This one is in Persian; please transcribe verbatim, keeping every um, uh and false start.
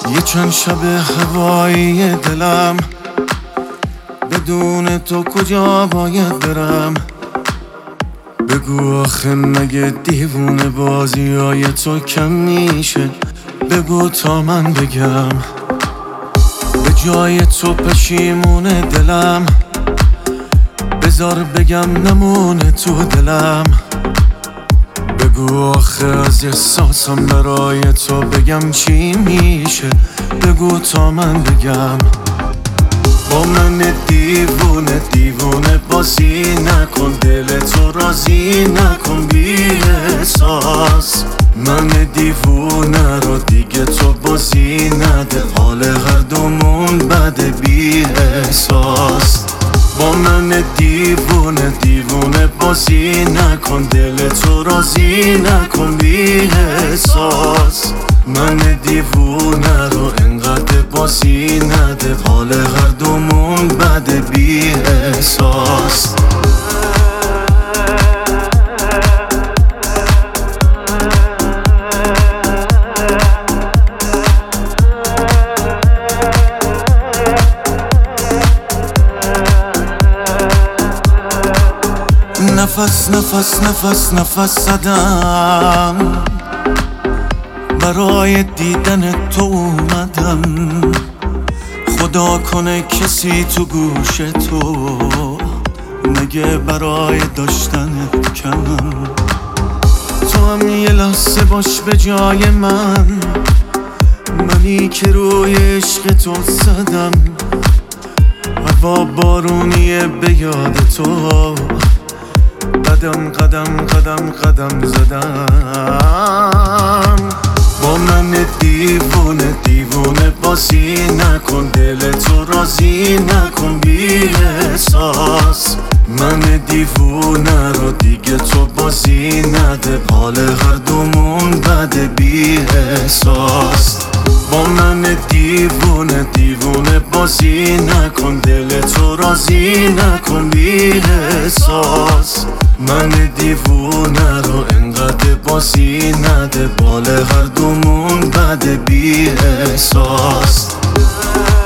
یه چند شب هوایی دلم، بدون تو کجا باید برم؟ بگو آخه مگه دیوونه بازی های تو کم میشه؟ بگو تا من بگم. به جای تو پشیمونه دلم، بذار بگم نمونه تو دلم. بگو آخه از احساسم برای تو بگم چی میشه؟ بگو تا من بگم. با من دیوونه دیوونه بازی نکن، دل تو راضی نکن بی احساس. من دیوونه رو دیگه تو بازی نده، حال هر دومون بده بی احساس. با من دیوونه دیوونه بازی نکن، دل تو راضی نکن بی احساس. من دیوونه رو انقدر بازی نده، حال هر دومون بده بی احساس. نفس نفس نفس نفس زدم، برای دیدن تو اومدم. خدا کنه کسی تو گوش تو نگه برای داشتنت کمم. تو هم یه لحظه باش به جای من، منی که روی عشق تو زدم. هوا بارونیه به یاد تو، قدم قدم قدم قدم زدم. با من دیوونه دیوونه بازی نکن، دل تو راضی نکن بی احساس. من دیوونه رو دیگه تو بازی نده، حال هر دومون بده بی احساس. با من دیوونه دیوونه بازی نکن، دل تو راضی نکن بی احساس. من دیوونه رو انقدر بازی نده، بال هر دومون بده بی احساس.